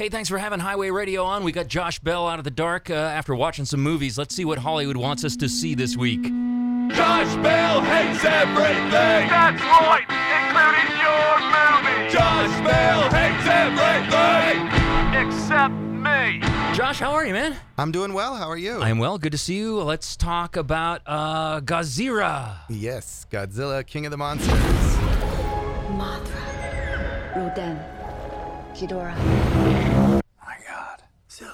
Hey, thanks for having Highway Radio on. We got Josh Bell out of the dark after watching some movies. Let's see what Hollywood wants us to see this week. Josh Bell hates everything. That's right, including your movie. Josh Bell hates everything except me. Josh, how are you, man? I'm doing well. How are you? I'm well. Good to see you. Let's talk about Godzilla. Yes, Godzilla, King of the Monsters. Mothra, Rodan, Ghidorah. My God.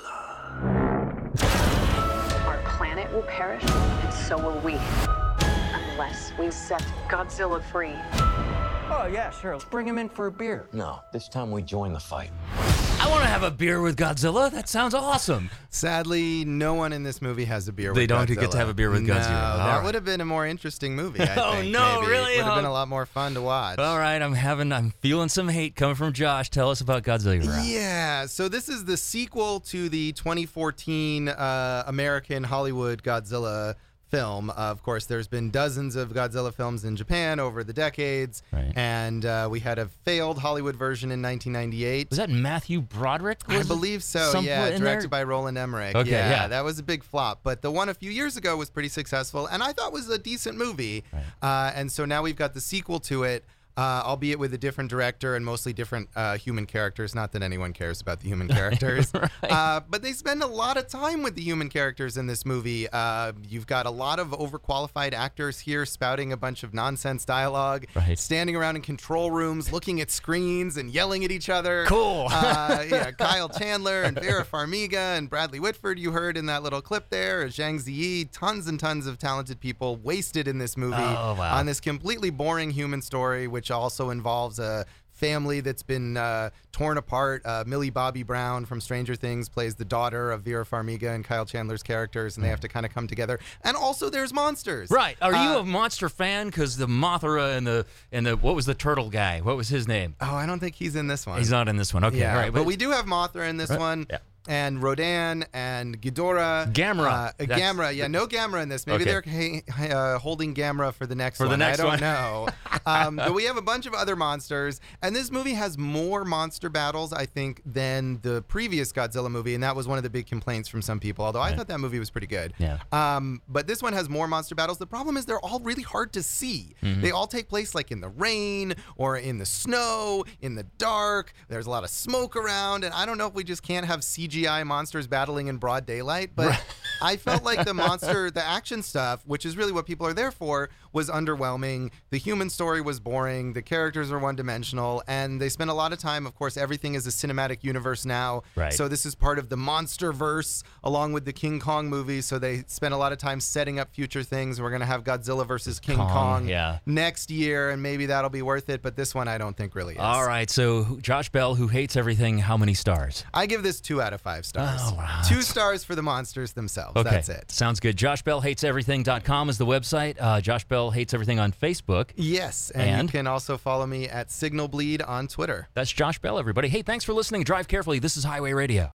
Our planet will perish, and so will we. Unless we set Godzilla free. Oh, yeah, sure. Let's bring him in for a beer. No, this time we join the fight. I want to have a beer with Godzilla. That sounds awesome. Sadly, no one in this movie has a beer They with don't Godzilla. get to have a beer with No, Godzilla. that All right. would have been a more interesting movie, I think. Oh, no, maybe. really? It would have been Oh. a lot more fun to watch. All right, I'm feeling some hate coming from Josh. Tell us about Godzilla. Yeah, so this is the sequel to the 2014 American Hollywood Godzilla film. Of course, there's been dozens of Godzilla films in Japan over the decades, Right. and we had a failed Hollywood version in 1998. Was that Matthew Broderick? I Was it believe so, somewhere yeah, in directed there? by Roland Emmerich. Okay, yeah. That was a big flop, but the one a few years ago was pretty successful, and I thought was a decent movie. Right. And so now we've got the sequel to it, albeit with a different director and mostly different human characters. Not that anyone cares about the human characters. Right. But they spend a lot of time with the human characters in this movie. You've got a lot of overqualified actors here spouting a bunch of nonsense dialogue, Right. standing around in control rooms, looking at screens and yelling at each other. Cool. Yeah, Kyle Chandler and Vera Farmiga and Bradley Whitford you heard in that little clip there, Zhang Ziyi, tons and tons of talented people wasted in this movie Oh, wow. on this completely boring human story, which also involves a family that's been torn apart. Millie Bobby Brown from Stranger Things plays the daughter of Vera Farmiga and Kyle Chandler's characters, and they have to kind of come together. And also there's monsters. Right. Are you a monster fan? Because the Mothra and the what was the turtle guy? What was his name? Oh, I don't think he's in this one. He's not in this one. Okay. Yeah, All right. but we do have Mothra in this one. Yeah. And Rodan and Ghidorah. Gamera. Gamera. Yeah, no Gamera in this. Maybe Okay. they're holding Gamera for the next one. the next I don't one. know. But we have a bunch of other monsters. And this movie has more monster battles, I think, than the previous Godzilla movie. And that was one of the big complaints from some people, although I thought that movie was pretty good. Yeah. But this one has more monster battles. The problem is they're all really hard to see. Mm-hmm. They all take place like in the rain or in the snow, in the dark. There's a lot of smoke around. And I don't know if we just can't have CGI monsters battling in broad daylight, but I felt like the action stuff, which is really what people are there for, was underwhelming. The human story was boring. The characters are one-dimensional, and they spend a lot of time, of course, everything is a cinematic universe now. Right. So this is part of the Monsterverse, along with the King Kong movie, so they spent a lot of time setting up future things. We're going to have Godzilla versus King Kong yeah. next year, and maybe that'll be worth it, but this one I don't think really is. All right. So Josh Bell, who hates everything, how many stars? I give this 2 out of 5 stars. Oh, wow. 2 stars for the monsters themselves. Okay. That's it. Sounds good. JoshBellHatesEverything.com is the website. Josh Bell Hates Everything on Facebook. Yes, and And? you can also follow me at Signal Bleed on Twitter. That's Josh Bell, everybody. Hey, thanks for listening. Drive carefully. This is Highway Radio.